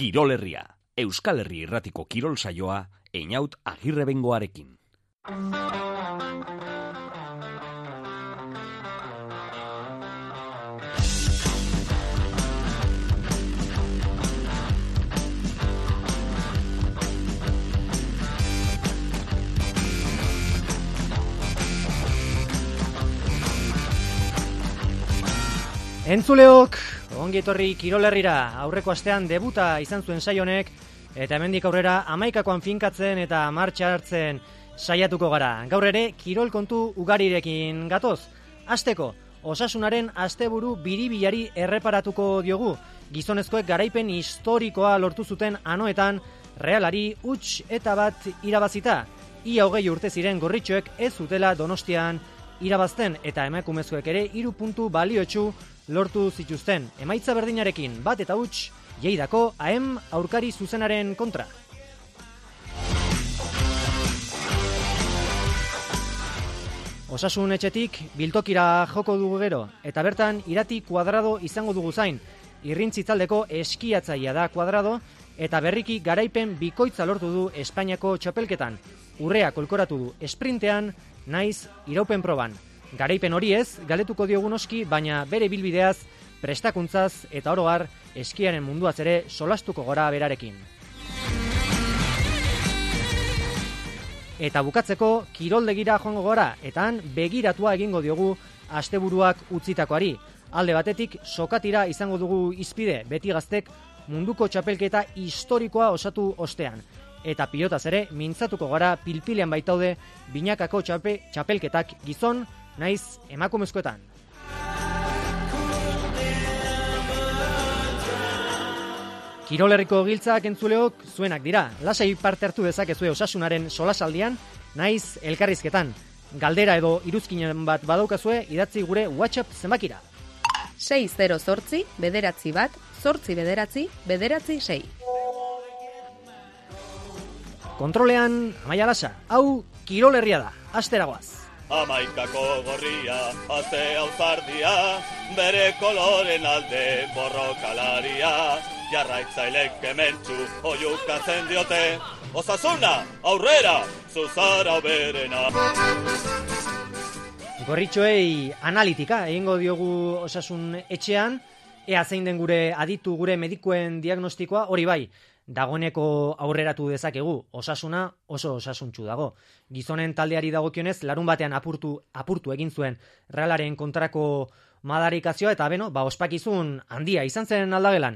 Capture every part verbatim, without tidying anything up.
Kirol Herria, Euskal Herri Irratiko kirol saioa, Einaut Agirrebengoarekin. Entzuleok, ongi etorri Kirol Herrira, aurreko astean debuta izan zuen saio honek, eta hemendik aurrera hamaikakoan finkatzen eta martxa hartzen saiatuko gara. Gaur ere, kirol kontu ugarirekin gatoz. Hasteko, Osasunaren asteburu biribilari erreparatuko diogu. Gizonezkoek garaipen historikoa lortu zuten anoetan, Realari huts eta bat irabazita. Ia hogei urte ziren gorritxoek ez zutela Donostian irabazten, eta emakumezkoek ere hiru puntu baliotsu lortu zituzten. Emaitza berdinarekin bat eta huts Lleidako A E M aurkari zuzenaren kontra. Osasun etxetik biltokira joko dugu gero, eta bertan Irati Kuadrado izango dugu zain. Irrintzitzaldeko eskiatzaia da Kuadrado, eta berriki garaipen bikoitza lortu du Espainiako txapelketan. Urrea kolkoratu du esprintean, naiz iraupen proban. Garaipen hori ez, galetuko diogu noski, baina bere bilbideaz, prestakuntzaz eta oro har eskiaren munduaz ere solastuko gora berarekin. Eta bukatzeko kiroldegira joango gora, eta han begiratua egingo diogu asteburuak utzitakoari. Alde batetik sokatira izango dugu izpide, beti gaztek munduko txapelketa historikoa osatu ostean. Eta pilotaz ere mintzatuko gara pilpilean baitaude binakako txape, txapelketak gizon, naiz emakumezkoetan. Kirolerriko giltzak entzuleok zuenak dira. Lasai parte hartu dezakezue Osasunaren solasaldian, naiz elkarrizketan. Galdera edo iruzkinen bat badaukazue, idatzi gure WhatsApp zenbakira. sei zero zortzi, bederatzi bat, zortzi bederatzi, bederatzi sei. Kontrolean, Amaia Lasa, hau Kirol Herria da, asteragoaz. Amaikako gorria, aze auzardia, bere koloren alde borrokalaria, jarraitzailek kementsu oiukatzen diote, Osasuna, aurrera, zuzara berena. Gorritxoei analitika egingo diogu Osasun etxean, ea zein den gure aditu, gure medikuen diagnostikoa, hori bai, dagoeneko aurreratu dezakegu, Osasuna oso osasuntsu dago. Gizonen taldeari dagokionez, larun batean apurtu, apurtu egin zuen Realaren kontrako madarikazioa, eta beno, ba, ospakizun handia izan zen aldagelan.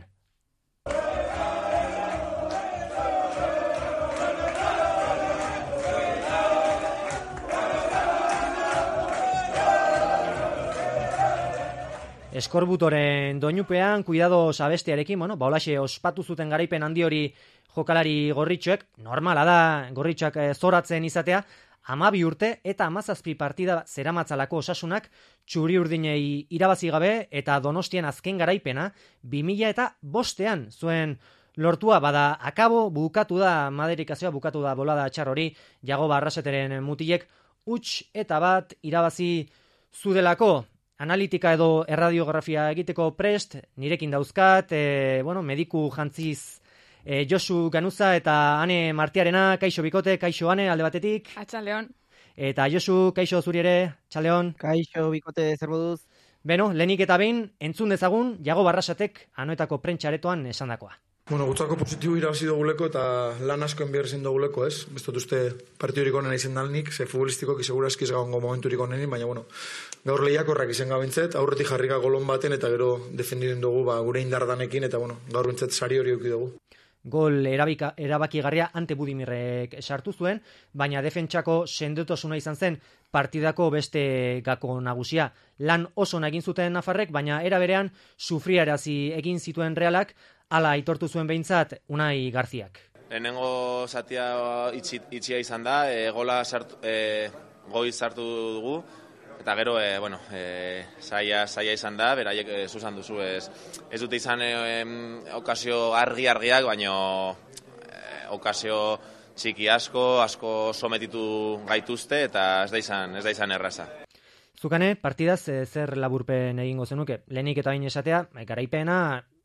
Eskorbutoren doinupean, kuidados abestiarekin, bueno, ba, holaxe ospatu zuten garaipen handi hori jokalari gorritxoek, normala da gorritxoak zoratzen izatea, hamabi urte eta hamazazpi partida zeramatzalako Osasunak txuri urdinei irabazi gabe eta Donostian azken garaipena bi mila eta bostean zuen lortua, bada akabo bukatu da maderikazioa, bukatu da bolada txar hori, Jagoba Arraseteren mutilek huts eta bat irabazi zudelako. Analitika edo erradiografia egiteko prest, nirekin dauzkat, e, bueno, mediku jantziz e, Josu Ganuza eta Ane Martiarena, kaixo bikote, kaixo Ane, alde batetik. Atxaleon. Eta Josu, kaixo zuri ere, txaleon. Kaixo bikote, zer moduz? Beno, lehenik eta behin, entzun dezagun, Jagoba Arrasatek anoetako prentxaretoan esandakoa. Bueno, gutzako positibo irabazi duguleko eta lan asko enbiar zen duguleko, ez? Bestot uste partidurik onena izen dalnik, ze futbolistikoki segura eskiz gaungo momenturik onenin, baina, bueno, gaur lehiakorrak izen gabintzet, aurretik jarrika golon baten eta gero defendidun dugu ba, gure indardanekin, eta, bueno, gaur bintzet sari hori euki dugu. Gol erabika, erabakigarria Ante Budimirrek sartu zuen, baina defentsako sendotasuna izan zen partidako beste gako nagusia. Lan oso egin zuten Nafarrek, baina era berean sufriarazi egin zituen Realak, hala aitortu zuen behintzat Unai Garziak. Lehenengo zatia itxi, itxia izan da, e, gola sartu, e, goiz sartu dugu, eta gero, e, bueno, e, saia, saia izan da, beraiek e, zuzan duzu, ez, ez dute izan e, e, okazio argi-argiak, baina e, okazio txiki asko, asko sometitu gaituzte, eta ez da izan, ez da izan erraza. Zukane, partidaz, e, zer laburpen egingo zenuke? Lehenik eta bain esatea, garaipena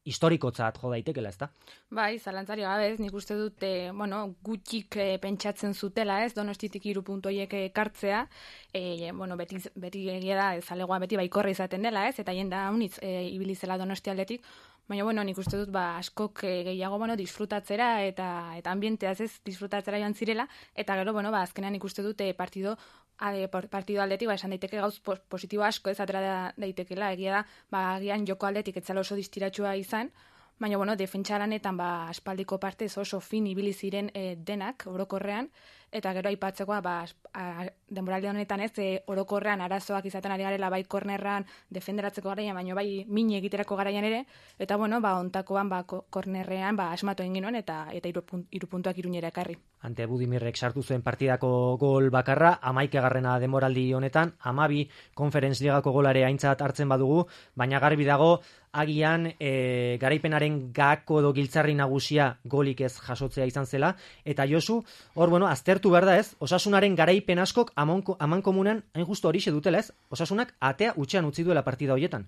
historikotzat jo daitekela, ezta? Bai, zalantzari gabe ez, nik uste dut, e, bueno, gutxik e, pentsatzen zutela ez, Donostitik hiru puntu horiek ekartzea, e, bueno, beti, beti egia da, zalegoa beti baikorra izaten dela ez, eta jenda haunitz e, ibili zela Donosti aldetik, baina, bueno, nik uste dut, ba, askok e, gehiago, bueno, disfrutatzera eta eta ambienteaz ez disfrutatzera joan zirela, eta gero, bueno, ba, azkenean nik uste dut e, partido ade, partido aldetik, ba, esan daiteke gauz positibo asko ez atera da, daitekela, egia da, ba, agian joko aldetik etzala oso distiratxua izan, baina, bueno, defentsa lanetan, ba, aspaldiko partez oso fin ibili ziren e, denak, orokorrean, eta gero aipatzekoa, ba, denboraldi honetan ez, e, orokorrean arazoak izaten ari garela bai kornerran defenderatzeko garaian, baina bai mini egiterako garaian ere, eta bueno, ba, ontakoan, ba, kornerrean, ba, asmatu egin genuen, eta eta hiru puntuak Iruñera ekarri. Ante Budimirrek sartu zuen partidako gol bakarra, hamaikagarrena denboraldi honetan, hamabi Conference Ligako golare aintzat hartzen badugu, baina garbi dago, agian e, garaipenaren gako edo giltzarri nagusia golik ez jasotzea izan zela, eta Josu, hor, bueno, aztertu behar da ez, Osasunaren garaipen askok aman komunan hain justu horixe dutela ez, Osasunak atea utxean utzi duela partida horietan.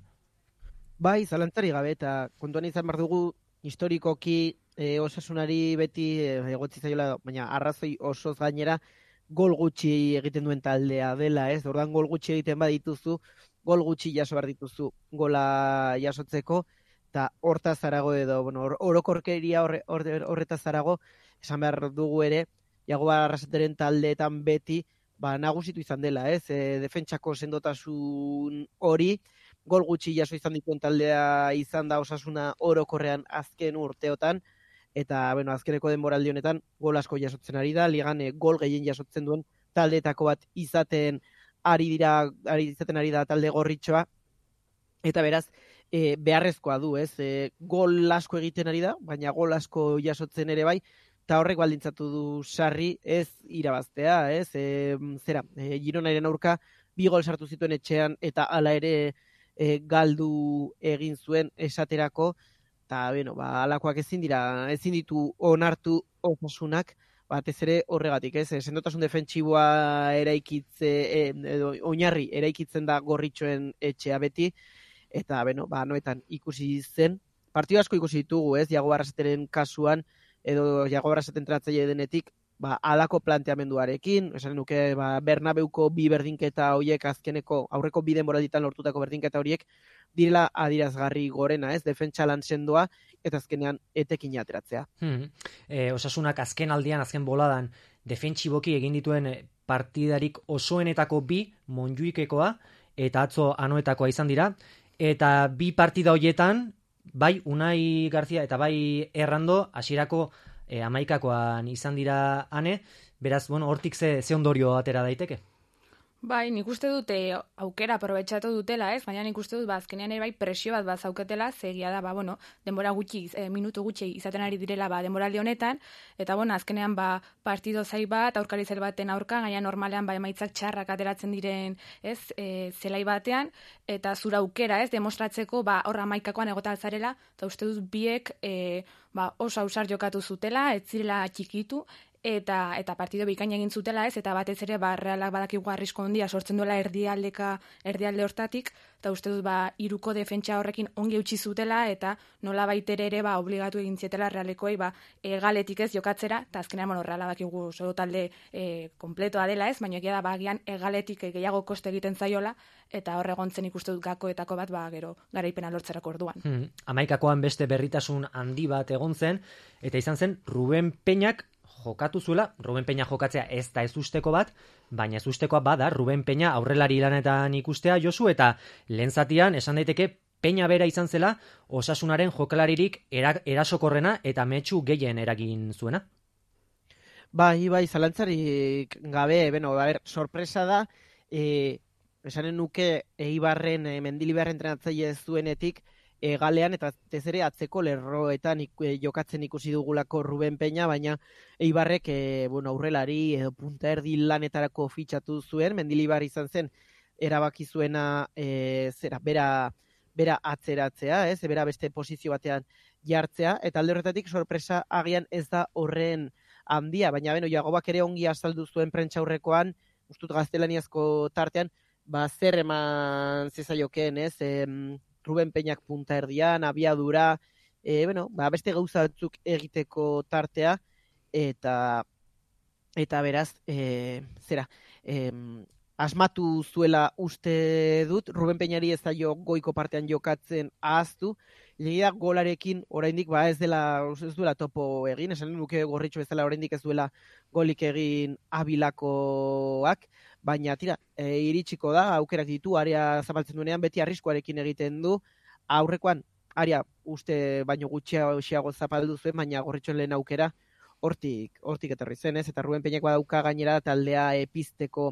Bai, zalantzari gabe, eta kontuan izan behar dugu, historikoki e, Osasunari beti e, egotzi zaiola, baina arrazoi osoz gainera gol gutxi egiten duen taldea dela, ez? Ordan gol gutxi egiten badituzu, gol gutxi jaso behar dituzu gola jasotzeko, eta hortaz zarago edo, bueno, orokorkeria horre, horre, horretaz zarago, esan behar dugu ere, Jaguar Arrasateren taldeetan beti, ba, nagusitu izan dela, ez? E, defentsako sendotasun hori, gol gutxi jaso izan dituen taldea izan da Osasuna orokorrean azken urteotan, eta, bueno, azkeneko denboraldi honetan gol asko jasotzen ari da, ligan e, gol gehien jasotzen duen taldeetako bat izaten ari dira, ari izaten ari da talde gorritxoa, eta beraz, e, beharrezkoa du, ez? E, gol asko egiten ari da, baina gol asko jasotzen ere bai, eta horrek baldintzatu du sarri ez irabaztea, ez? E, zera, e, Gironaren aurka bi gol sartu zituen etxean eta hala ere e, galdu egin zuen esaterako, eta, bueno, ba, alakoak ezin dira, ezin ditu onartu Osasunak, batez ere horregatik, ez? Sendotasun defentsiboa eraikitze, e, edo oinarri eraikitzen da gorritxoen etxea beti, eta, bueno, ba, noetan ikusi zen, partio asko ikusi ditugu, ez? Jaguar Arrasateren kasuan, edo Jaguar Arrasaten entratzaile denetik, ba, alako planteamenduarekin, esan nuke, ba, Bernabeuko bi berdinketa horiek azkeneko, aurreko bi denboralditan lortutako berdinketa horiek, direla adirazgarri gorena, ez, defentsa lan sendoa, eta azkenean etekin ateratzea. Hmm. E, Osasunak azken aldian, azken boladan, defentsiboki egin dituen partidarik osoenetako bi, Montjuikekoa, eta atzo Anoetakoa izan dira, eta bi partida horietan, bai Unai Garzia eta bai Errando hasierako e, amaikakoan izan dira ane, beraz, bueno, hortik ze, ze ondorio atera daiteke? Bai, nik uste dut e, aukera aprobetxatu dutela, ez? Baina nik uste dut, ba, azkenean ere bai presio bat bazauketela, zegia da, ba, bueno, denbora gutxi, e, minutu gutxi izaten ari direla, ba, denboraldi honetan, eta, bueno, azkenean, ba, partido zai bat, aurkari zel baten aurka, gaina normalean, ba, emaitzak txarrak ateratzen diren, ez, e, zelai batean, eta zura aukera, ez, demostratzeko, ba, horra maikakoan egota altzarela, eta uste dut biek, e, ba, oso ausar jokatu zutela, ez zirela txikitu, eta eta partido bikaina egin zutela, ez, eta batez ere ba Realak badakigu arrisko handia sortzen duela erdialdeka erdialde hortatik, eta uste dut ba hiruko defentsa horrekin ongi utzi zutela eta nolabait ere ba obligatu egin zietela Realekoei ba egaletik ez jokatzera, eta azkenean bueno Reala badakigu oso talde e, kompletoa dela, ez, baina egia da bagian egaletik gehiago koste egiten zaiola eta hor egontzen ikuste dut gakoetako bat ba gero garaipena lortzerako orduan. Hmm. Hamaikakoan beste berritasun handi bat egon zen eta izan zen Ruben Peñak jokatu zuela, Ruben Peña jokatzea ez da ez usteko bat, baina ez ustekoa bada Ruben Peña aurrelari lanetan ikustea Josu, eta lehen zatian esan daiteke Peña bera izan zela Osasunaren jokalaririk era, erasokorrena eta metxu gehien eragin zuena. Bai, bai, zalantzarik gabe, bueno, a ber, sorpresa da, e, esanen nuke Eibarren, e, Mendilibarren entrenatzaile zuenetik, E, galean eta ez ere atzeko lerroetan ik, e, jokatzen ikusi dugulako Ruben Peña, baina Eibarrek e, bueno, aurrelari edo punta erdi lanetarako fitxatu zuen, Mendilibar izan zen erabaki zuena e, zera, bera, bera atzeratzea, ez, bera beste posizio batean jartzea, eta alde horretatik sorpresa agian ez da horren handia, baina beno, Jagobak ere ongi azaldu zuen prentsa aurrekoan, ustut gaztelaniazko tartean, ba zer eman zezaiokeen, ez, em, Ruben Peñak punta erdian, abiadura, e, bueno, ba, beste gauza batzuk egiteko tartea, eta eta beraz, e, zera, e, asmatu zuela uste dut, Ruben Peñari ez zaio goiko partean jokatzen ahaztu, legia golarekin oraindik ba ez dela ez duela topo egin, esan nuke Gorritxo bezala oraindik ez duela golik egin Abilakoak, baina tira, e, iritsiko da, aukerak ditu, area zapaltzen duenean, beti arriskuarekin egiten du, aurrekoan, area uste baino gutxiago zapaldu zuen, baina Gorritxoen lehen aukera, hortik, hortik etorri zen, ez? Eta Ruben Peñako dauka gainera taldea epizteko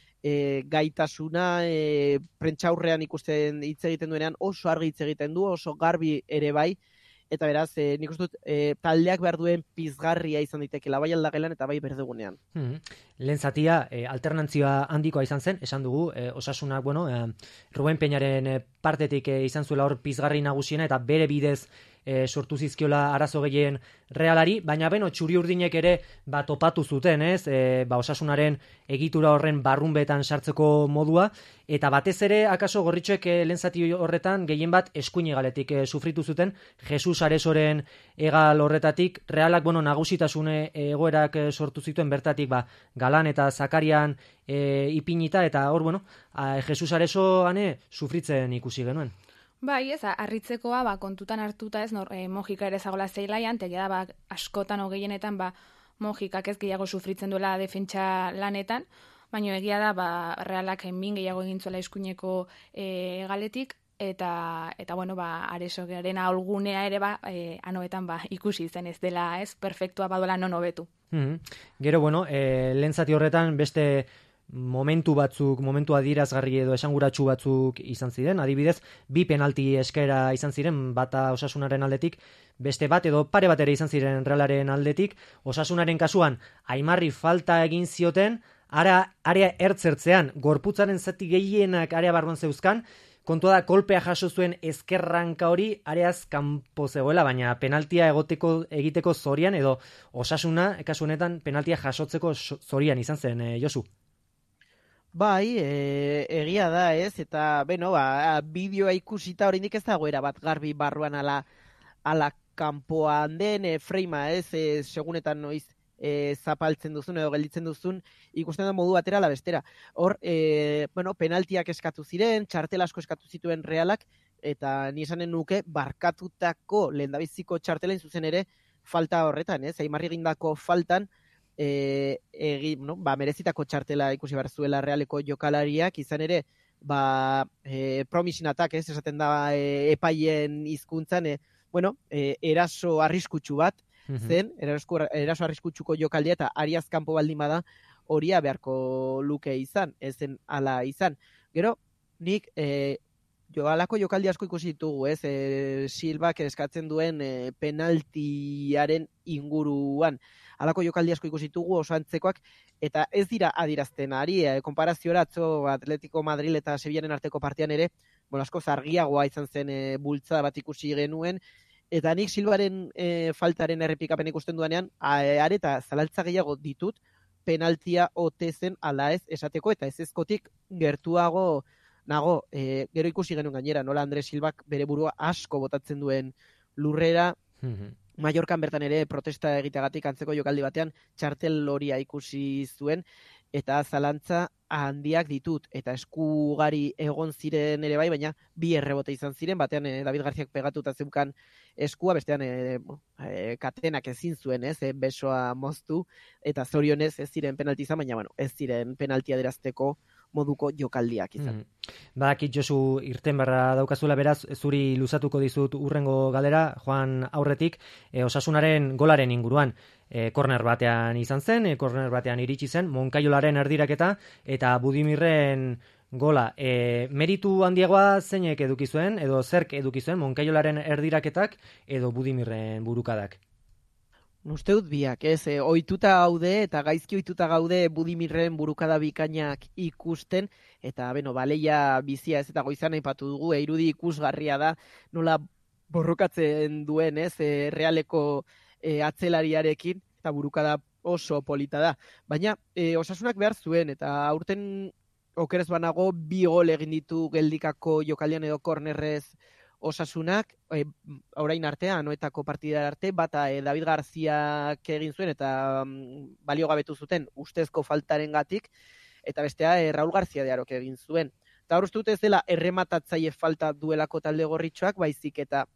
e, gaitasuna, e, prentxaurrean ikusten hitz egiten duenean oso argi hitz egiten du, oso garbi ere bai, eta beraz, e, nik uste dut, e, taldeak behar duen pizgarria izan daitekela, bai aldagelan eta bai berdegunean. Hmm. Lehen zatia, e, alternantzia handikoa izan zen, esan dugu, e, Osasunak, bueno, e, Ruben Peñaren e, partetik e, izan zuela hor pizgarri nagusiena, eta bere bidez E, sortu zizkiola arazo gehien Realari, baina beno, txuri urdinek ere ba, topatu zuten, ez? E, ba, Osasunaren egitura horren barrunbetan sartzeko modua, eta batez ere, akaso Gorritxoek e, lehen zati horretan gehien bat eskuin egaletik e, sufritu zuten, Jesus Aresoren egal horretatik, Realak, bueno, nagusitasune egoerak e, sortu zituen bertatik, ba, Galan eta Zakarian e, ipinita, eta hor, bueno, a, Jesus Areso ane sufritzen ikusi genuen. Bai, ez, harritzekoa, ba, kontutan hartuta ez, nor, eh, Mojika ere zagola zeilaian, tegia da, ba, askotan hogeienetan, ba, Mojikak ez gehiago sufritzen duela defentsa lanetan, baina egia da, ba, Realak min gehiago egin zuela eskuineko e, galetik, eta, eta bueno, ba, Aresogaren aholgunea ere, ba, e, anoetan, ba, ikusi zen ez dela, ez, perfektua badola non hobetu. Mm-hmm. Gero, bueno, e, lehen zati horretan beste momentu batzuk, momentu adierazgarri edo esanguratsu batzuk izan ziren, adibidez, bi penalti eskera izan ziren, bata Osasunaren aldetik, beste bat edo pare bat ere izan ziren Realaren aldetik, Osasunaren kasuan, Aimarri falta egin zioten, ara, area ertzertzean, gorputzaren zati gehienak area barruan zeuzkan, kontua da, kolpea jaso zuen ezkerranka hori areaz kanpo zegoela, baina penaltia egoteko, egiteko zorian, edo Osasuna, kasu honetan, penaltia jasotzeko zorian izan zen, e, Josu. Bai, e, egia da, ez, eta, beno, ba, bideoa ikusita oraindik ez dagoera bat garbi barruan ala, ala kanpoan den, e, freima, ez, e, segunetan noiz e, zapaltzen duzun edo gelditzen duzun, ikusten da modu batera ala bestera. Hor, e, bueno, penaltiak eskatu ziren, txartel asko eskatu zituen Realak, eta ni esanen nuke barkatutako lehendabiziko txartelen zuzen ere falta horretan, ez, Aimarri egindako faltan, E, egi, no? ba, merezitako txartela ikusi behar zuela Realeko jokalariak, izan ere ba, e, promising attack, ez, esaten da e, epaien hizkuntzan, e, bueno, e, eraso arriskutsu bat zen, eraso, eraso arriskutsuko jokaldia eta ariaz kanpo baldin bada horia beharko luke izan, ezen ala izan. Gero, nik e, jo, alako jokaldi asko ikusi ditugu, ez, e, Silbak eskatzen duen e, penaltiaren inguruan. Alako jokaldi asko ikusi ditugu oso antzekoak, eta ez dira adirazten ari, e, konparazioa atzo Atletico Madrid eta Sevillaren arteko partian ere, bueno, asko zargiagoa izan zen e, bultzada bat ikusi genuen, eta nik Silbaren e, faltaren errepikapen ikusten duanean, are eta zalaltza gehiago ditut, penaltia ote zen ala ez esateko, eta ez ezkotik gertuago nago, e, gero ikusi genuen gainera, nola Andre Silbak bere burua asko botatzen duen lurrera, Mallorcan bertan ere protesta egiteagatik antzeko jokaldi batean txartel horia ikusi zuen, eta zalantza handiak ditut, eta eskugari egon ziren ere bai, baina bi errebote izan ziren, batean eh, David Garziak pegatuta zeukan eskua, bestean eh, eh, katenak ezin zuen, ez, eh, besoa moztu, eta zorionez ez ziren penalti izan, baina bueno, ez ziren penaltia derazteko moduko jokaldiak izan. Mm. Badakit Josu irten barra daukazula, beraz, zuri luzatuko dizut urrengo galera, Joan aurretik, e, Osasunaren golaren inguruan. E, korner batean izan zen, e, korner batean iritsi zen, Moncayolaren erdiraketa, eta Budimirren gola. E, meritu handiagoa zeinek eduki zuen, edo zerk eduki zuen, Moncayolaren erdiraketak, edo Budimirren burukadak? Uste dut biak, ez, e, ohituta gaude eta gaizki ohituta gaude Budimirren burukada bikainak ikusten, eta beno, baleia bizia ez eta goizan aipatu dugu, irudi ikusgarria da, nola borrokatzen duen, ez, e, Realeko e, atzelariarekin, eta burukada oso polita da. Baina, e, Osasunak behar zuen, eta aurten okerez banago bi gol egin ditu geldikako jokaldian edo kornerrez Osasunak, e, orain artea, anoetako partida arte, bata e, David Garziak egin zuen, eta um, baliogabetu zuten ustezko faltaren gatik, eta bestea e, Raul Garzia de Arok egin zuen. Eta hor uste dut ez dela errematatzaile falta duelako talde gorritxoak, baizik eta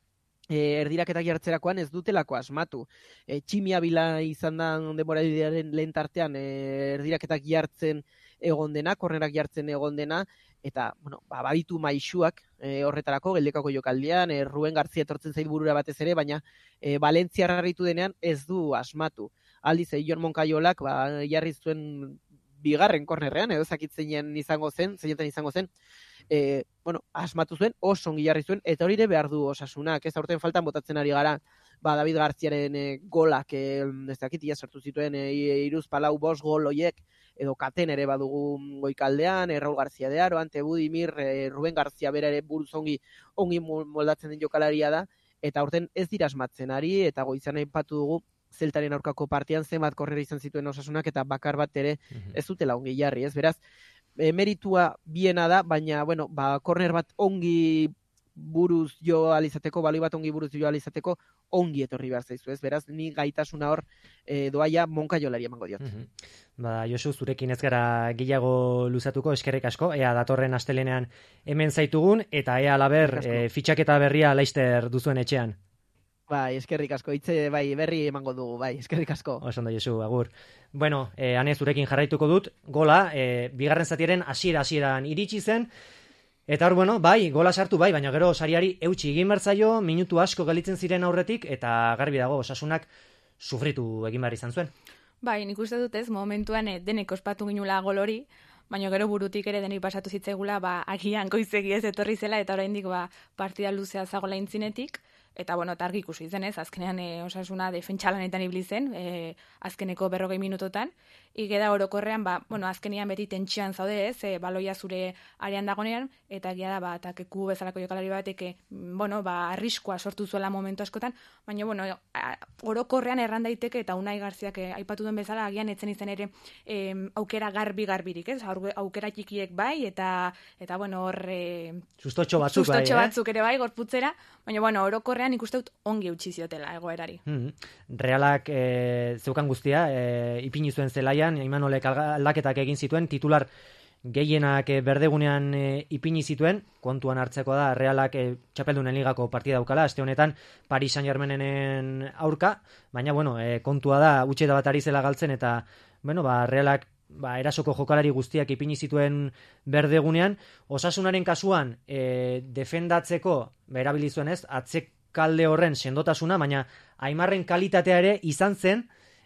e, erdiraketak jartzerakoan ez dutelako asmatu. E, Tximia bila izan da denboraldiaren lehen tartean e, erdiraketak jartzen egon dena, kornerak jartzen egon dena, eta, bueno, ba, baditu maixuak e, horretarako, geldekako jokaldian, e, Ruben Garzia etortzen zait burura batez ere, baina e, Valentzia harritu denean ez du asmatu. Aldiz, e, Jon Moncayolak, ba, jarri zuen bigarren kornerrean, edo zakitzen izango zen, zeinetan izango zen, e, bueno, asmatu zuen, oso ongi jarri zuen, eta hori ere behar du Osasunak, ez aurten faltan botatzen ari gara, ba, David Garziaren e, golak, e, ez dakit, ia sartu zituen, e, iruz palau bost gol oiek, edo katen ere badugu goikaldean, e, Raul Garzia de Aro, Ante Budimir, e, Ruben Garzia bera ere buruz ongi, ongi moldatzen den jokalaria da, eta aurten ez dira asmatzen ari, eta goizan aipatu dugu, Zeltaren aurkako partian zenbat korrera izan zituen Osasunak eta bakar bat ere ez dutela ongi jarri, ez? Beraz, e, meritua biena da, baina, bueno, ba, korner bat ongi buruz jo alizateko, baloi bat ongi buruz jo alizateko, ongi etorri behar zaizu, ez? Beraz, ni gaitasuna hor e, doaia Moncayolari emango diot. Mm-hmm. Ba, Josu, zurekin ez gara gehiago luzatuko, eskerrik asko, ea datorren astelenean hemen zaitugun, eta ea laber e, fitxaketa berria laister duzuen etxean. Bai, eskerrik asko, hitze bai berri emango dugu, bai, eskerrik asko. Oso ondo, Josu, agur. Bueno, eh, ane zurekin jarraituko dut, gola, eh, bigarren zatiaren hasiera hasieran iritsi zen, eta hor, bueno, bai, gola sartu bai, baina gero sariari eutxi egin bertzaio, minutu asko gelitzen ziren aurretik, eta garbi dago, Osasunak sufritu egin behar izan zuen. Bai, nik uste dut ez, momentuan eh, denek ospatu ginula gol hori, baina gero burutik ere denik pasatu zitzaigula, ba, agian goizegi ez etorri zela, eta oraindik ba, partida luzea zagola intzinetik, eta bueno, targi ikusi zen ez, azkenean e, Osasuna defentsalanetan ibili zen, e, azkeneko berrogei minutotan, igeda orokorrean, ba, bueno, azkenean beti tentsioan zaude ez, e, baloia zure arean dagonean, eta egia da, ba, takeku bezalako jokalari bateke, bueno, ba, arriskua sortu zuela momentu askotan, baina, bueno, a, orokorrean erran daiteke, eta Unai Garziak e, aipatu duen bezala, agian etzen izen ere e, aukera garbi-garbirik, ez, aukera txikiek bai, eta, eta bueno, hor... E, sustotxo batzuk, sustotxo bai, batzuk ere bai, gorputzera, baina, bueno, orokorrean ikuste dut ongi utzi ziotela egoerari. Mm-hmm. Realak e, zeukan guztia, e, ipini zuen zelaian, Imanolek aldaketak egin zituen, titular gehienak e, berdegunean e, ipini zituen, kontuan hartzeko da, Realak e, txapeldunen ligako partida daukala, aste honetan Paris Saint-Germainen aurka, baina, bueno, e, kontua da, utxeta bat ari zela galtzen, eta, bueno, ba, Realak ba, erasoko jokalari guztiak ipini zituen berdegunean, Osasunaren kasuan e, defendatzeko, berabili zuen ez, atzek kalde horren sendotasuna, baina Aimarren kalitatea ere izan zen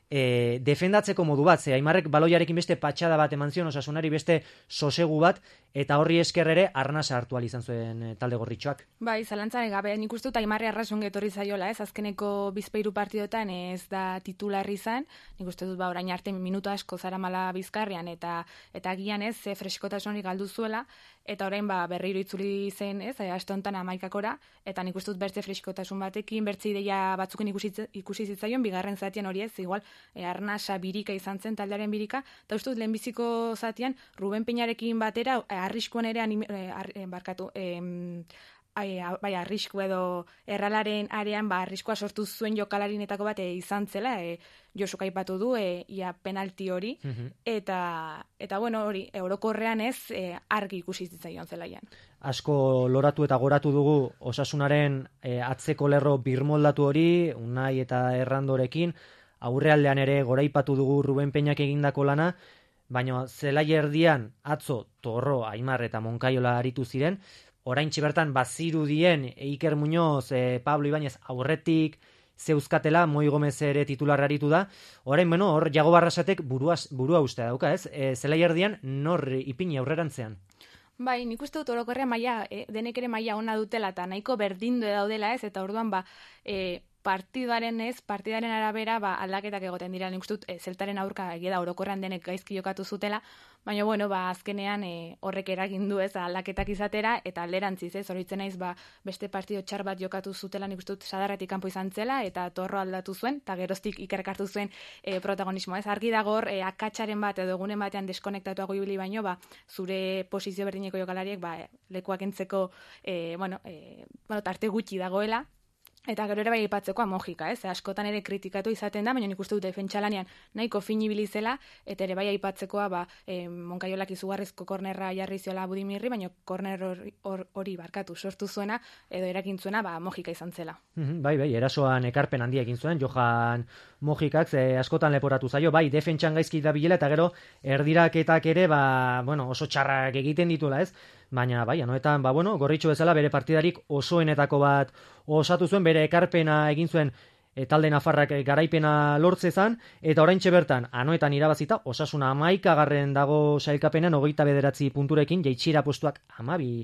e, defendatzeko modu bat, ze Aimarrek baloiarekin beste patxada bat eman zion Osasunari beste sosegu bat, eta horri esker ere arnasa hartu ahal izan zuen e, talde gorritxoak. Bai, zalantzaren gabe, nik uste dut Aimarri arrasun getorri zaiola, ez, azkeneko bizpairu partidotan ez da titularri izan, nik uste dut ba orain arte minutu asko zaramala Bizkarrian, eta eta agian ez, ze freskotasunik galdu zuela, eta orain ba berriro itzuli zen, ez, aste honetan hamaikakora, eta nik uste dut bertze freskotasun batekin, bertze ideia batzukin ikusi, ikusi zitzaion, bigarren zatian hori ez, igual, e, arnasa birika izan zen, taldearen birika, eta uste dut lehenbiziko zatian, Ruben Peñarekin batera, arriskuan ere, anime, e, ar, e, barkatu, e, bai, arrisku edo erralaren arean, ba, arriskua sortu zuen jokalarinetako bat e, izan zela, e, Josuk aipatu du, e, ia penalti hori, mm-hmm. eta, eta bueno, hori, orokorrean ez, e, argi ikusi zitzaion zelaian. Asko loratu eta goratu dugu Osasunaren e, atzeko lerro birmoldatu hori, Unai eta Errandorekin, aurrealdean ere goraipatu dugu Ruben Peñak egindako lana, baina zelai erdian atzo Torro, Aimar eta Moncayola aritu ziren, oraintxe bertan bazirudien Iker Muñoz, e, Pablo Ibáñez aurretik zeuzkatela, Moi Gomez ere titular aritu da, orain, bueno, hor Jago Barrasatek buruaz, burua ustea dauka, ez? E, zelai erdian nor ipini aurrerantzean? Bai, nik uste dut orokorrean maila, e, denek ere maila ona dutela, eta nahiko berdindu daudela, ez? Eta orduan, ba, e, partidaren ez, partidaren arabera ba, aldaketak egoten dira, nik uste dut, e, zeltaren aurka egia da orokorrean denek gaizki jokatu zutela, baina bueno, ba, azkenean e, horrek eragin du ez aldaketak izatera, eta alderantziz, ez, horitzen naiz ba, beste partido txar bat jokatu zutela, nik uste dut sadarretik kanpo izan zela, eta torro aldatu zuen, eta geroztik ikerkartu zuen e, protagonismoa, ez, argi dago hor, e, akatsaren bat edo egunen batean deskonektatuago ibili baino, ba, zure posizio berdineko jokalariek, ba, lekuak entzeko, e, bueno, e, bueno, tarte gutxi dagoela, eta gero ere bai aipatzeko Mojika, ez? Askotan ere kritikatu izaten da, baina nik uste dut defentsalanean nahiko fin ibili zela, eta ere bai aipatzekoa ba, e, Moncaiolak izugarrizko kornerra jarri ziola Budimirri, baina korner hori, hori barkatu sortu zuena, edo erakin zuena ba, Mojika izan zela. Mm-hmm, bai, bai, erasoan ekarpen handia egin zuen, Johan Mojikak ze askotan leporatu zaio, bai, defentsan gaizki dabilela, eta gero erdiraketak ere, ba, bueno, oso txarrak egiten dituela, ez? Baina, bai, anoetan, ba, bueno, Gorritxo bezala bere partidarik osoenetako bat osatu zuen, bere ekarpena egin zuen e, talde nafarrak e, garaipena lortzezan, eta oraintxe bertan, anoetan irabazita, Osasuna hamaikagarren dago sailkapenean, hogeita bederatzi punturekin, jaitsira postuak hamabi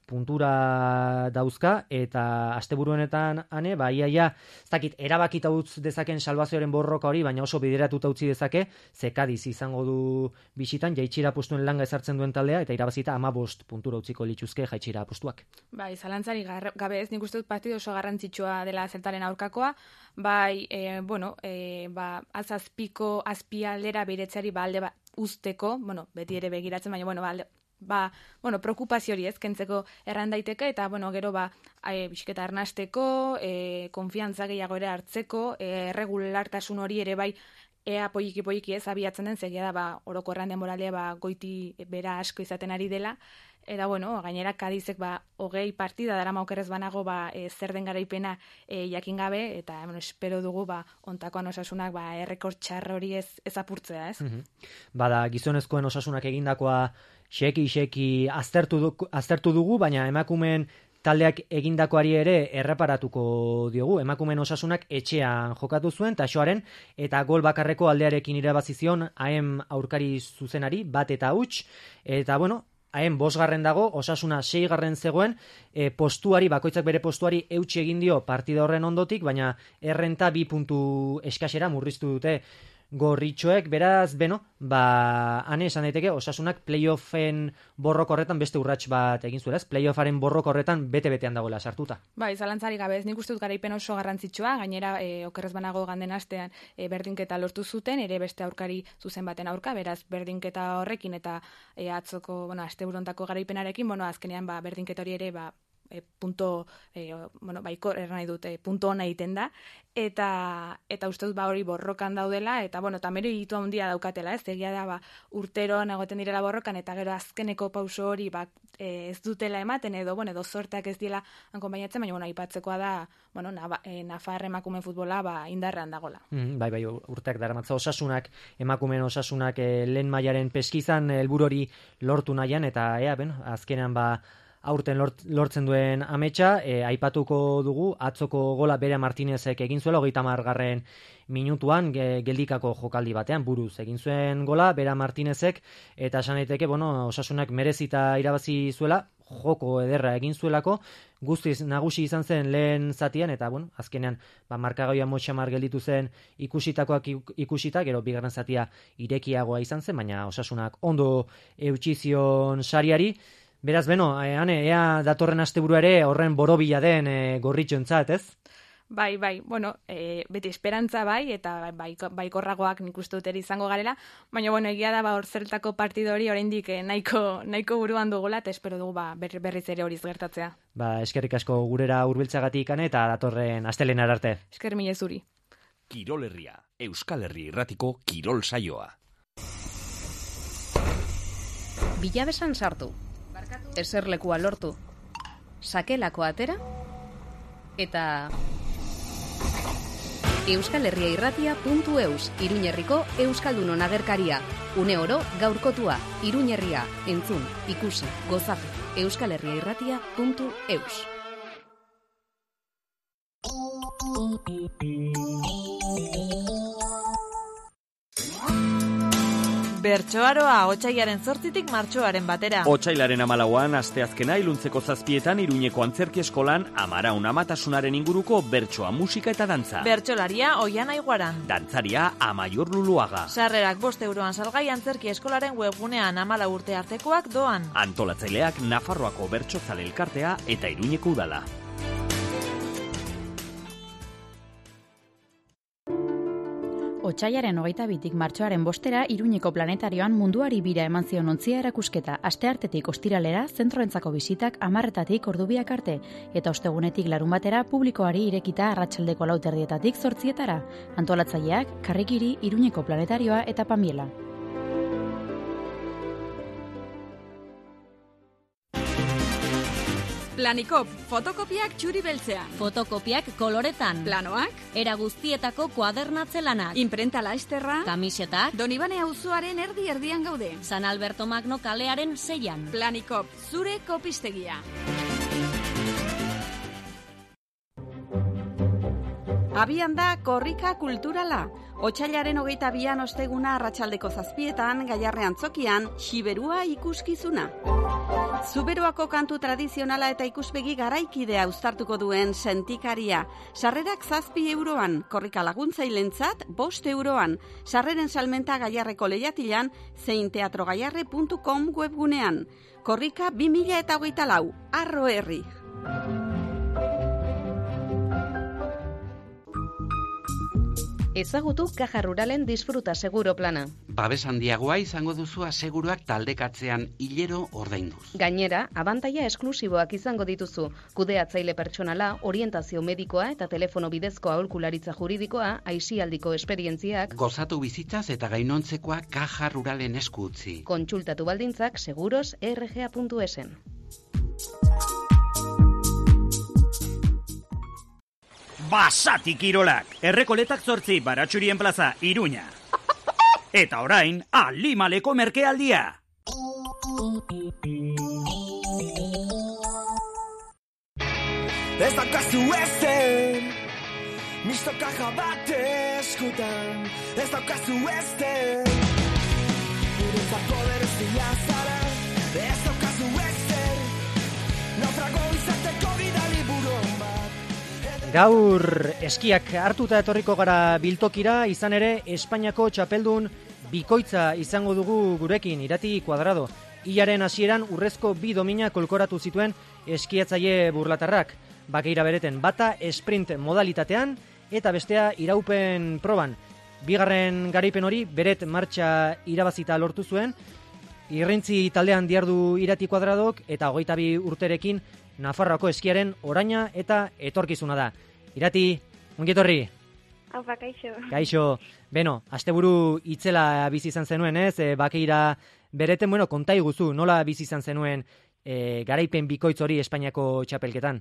puntura dauzka, eta asteburuenetan ane, ba, iaia, ez dakit, erabakita utz dezaken salvazioaren borroka hori, baina oso bideratuta utzi dezake, ze Kadiz izango du bisitan, jaitsira postuen langa ezartzen duen taldea, eta irabazita hamabost puntura utziko lituzke jaitsira postuak. Bai, zalantzari gabe ez, nik uste dut partido oso garrantzitsua dela zeltaren aurkakoa, bai, e, bueno, e, ba, azazpiko azpialdera behiretzari ba alde ba, usteko, bueno, beti ere begiratzen, baina, bueno, ba, alde, ba, bueno, preokupazio hori ez, kentzeko erran daiteke, eta, bueno, gero, ba, e, bisketa ernasteko, e, konfiantza gehiago ere hartzeko, e, erregulartasun hori ere bai, ea poiki-poiki ez abiatzen den, zegia da, ba, orokorrean denboralea, ba, goiti bera asko izaten ari dela, eta, bueno, gainera Kadizek, ba, hogei partida dara maukerrez banago, ba, e, zer den garaipena e, jakin gabe, eta, bueno, espero dugu, ba, ontakoan Osasunak, ba, errekord txar hori ez, ez apurtzea, ez? Mm-hmm. Bada, gizonezkoen Osasunak egindakoa xeki-xeki aztertu, du, aztertu dugu, baina emakumeen taldeak egindakoari ere erreparatuko diogu. Emakumeen Osasunak etxean jokatu zuen, taxoaren, eta gol bakarreko aldearekin irabazizion haen aurkari zuzenari, bat eta huts, eta, bueno, haen bosgarren dago, Osasuna seigarren zegoen, e, postuari, bakoitzak bere postuari eutsi egin dio partida horren ondotik, baina errenta bi puntu eskasera murriztu dute Gorritxoek, beraz, beno, ba, ane esan daiteke, Osasunak playoffen borrok horretan beste urrats bat egin zuela, ez? Playoffaren borrok horretan bete-betean dagoela sartuta. Bai, zalantzari gabe, ez nik uste dut garaipen oso garrantzitsua, gainera, e, okerrez banago ganden astean e, berdinketa lortu zuten, ere beste aurkari zuzen baten aurka, beraz, berdinketa horrekin eta e, atzoko, bueno, asteburontako garaipenarekin, bueno, azkenean, ba, berdinketa hori ere, ba, E, punto, e, bueno, baiko erran nahi dut, e, punto hona egiten da, eta, eta uste dut ba hori borrokan daudela, eta bueno, tamero hitu handia daukatela, ez, egia da, ba, urteroan egoten direla borrokan, eta gero azkeneko pauso hori, ba, e, ez dutela ematen, edo, bueno, edo sortak ez dira ankonbainatzen, baina, bueno, aipatzekoa da, bueno, na, e, Nafar emakume futbola, ba, indarrean dagola. Mm, bai, bai, urteak daramatza Osasunak, emakumeen Osasunak e, lehen mailaren peskizan helburu hori lortu nahian, eta, ea, ben, azkenean, ba, aurten lort, lortzen duen ametsa, e, aipatuko dugu, atzoko gola Bera Martinezek egin zuela, hogeita hamargarren minutuan, ge, geldikako jokaldi batean, buruz egin zuen gola, Bera Martinezek, eta esan daiteke, bueno, Osasunak merezita irabazi zuela, joko ederra egin zuelako, guztiz nagusi izan zen lehen zatian, eta, bueno, azkenean, ba, markagaia motxamar gelditu zen ikusitakoak ikusita, gero bigarren zatia irekiagoa izan zen, baina Osasunak ondo eutxizion sariari. Beraz, beno, ane, ea datorren asteburu ere horren borobila den e, Gorritxoentzat, ez? Bai, bai, bueno, e, beti esperantza bai, eta bai, baikorragoak nik uste dut ere izango garela, baina, bueno, egia da, ba, hor zeltako partido hori oraindik eh, nahiko, nahiko buruan dugula, eta espero dugu, ba, ber, berriz ere horiz gertatzea. Ba, eskerrik asko gurera hurbiltzagatik ane, eta datorren astelenar arte. Esker mila zuri. Kirol Herria, Euskal Herri irratiko kirol saioa. Bilabesan sartu. Eserlekua lortu. Sakelako atera. Eta Euskal Herria irratia puntu eus, Iruñerriko Euskaldunon agerkaria. Une oro gaurkotua, Iruñerria, entzun, ikusi, gozatu. Euskal Herria irratia puntu eus. Bertsoaroa otsailaren zortzitik martxoaren batera. Otsailaren hamalauan, asteazkena iluntzeko zazpietan Iruñeko Antzerki Eskolan Amaraun amatasunaren inguruko bertsoa, musika eta dantza. Bertsolaria Oiana Iguaran. Dantzaria Amaior Luluaga. Sarrerak bost euroan salgai Antzerki Eskolaren webgunean amala urte artekoak doan. Antolatzaileak Nafarroako Bertsozale Elkartea eta Iruñeko Udala. Otsailaren hogeita bitik martxoaren bostera Iruñeko Planetarioan munduari bira eman zion ontzia erakusketa. Asteartetik ostiralera zentroentzako bisitak hamarretatik ordubiak arte eta ostegunetik larun batera publikoari irekita arratsaldeko lau terdietatik zortzietara. Antolatzaileak Karrikiri, Iruñeko Planetarioa eta Pamiela. Planikop, fotokopiak txuri beltzean. Fotokopiak koloretan. Planoak. Era guztietako kuadernatze lanak. Imprenta laizterra. Kamisetak. Donibane auzoaren erdi erdian gaude. San Alberto Magno kalearen seian. Planikop, zure kopistegia. Abian da korrika kulturala. Otsailaren hogeita bian osteguna arratsaldeko zazpietan, Gaiarre Antzokian, Xiberua ikuskizuna. Zuberoako kantu tradizionala eta ikuspegi garaikidea uztartuko duen sentikaria. Sarrerak zazpi euroan, korrika laguntzailentzat bost euroan. Sarreren salmenta Gaiarreko lehiatilan, zein teatrogaiarre puntu com webgunean. Korrika bi mila eta hogeita lau, Arro Herri. Ezagutu Caja Ruralen disfruta seguro plana. Babes handiagoa izango duzu aseguruak taldekatzean hilero ordainduz. Gainera, abantaila esklusiboak izango dituzu. Kudeatzaile pertsonala, orientazio medikoa eta telefono bidezko aholkularitza juridikoa, aisialdiko esperientziak. Gozatu bizitzaz eta gainontzekoa Caja Ruralen esku utzi. Kontsultatu baldintzak seguros erre ge a puntu esen. Basati Kirolak, Errekoletak zortzi, Baratxurien plaza, Iruña. Eta orain, Alimaleko merkealdia. Ez daukazu ezen, misto kaja bat eskutan. Ez daukazu ezen, guretzako berezia zara. Ez daukazu ezen, naufrago izateko bidali buron bat. Gaur eskiak hartuta etorriko gara biltokira, izan ere Espainiako txapeldun bikoitza izango dugu gurekin, Irati Kuadrado. Ilaren hasieran urrezko bi domina kolkoratu zituen eskiatzaile burlatarrak. Bakeira bereten, bata sprint modalitatean eta bestea iraupen proban. Bigarren garaipen hori beret martxa irabazita lortu zuen. Irrintzi taldean diardu Irati Kuadradok eta hogeita bi urterekin Nafarroako eskiaren oraina eta etorkizuna da. Irati, ongi etorri? Aupa, kaixo. Kaixo. Beno, asteburu itzela bizi izan zenuen, ez? E, bakeira bereten, bueno, konta iguzu, nola bizi izan zenuen e, garaipen bikoitz hori Espainiako txapelketan?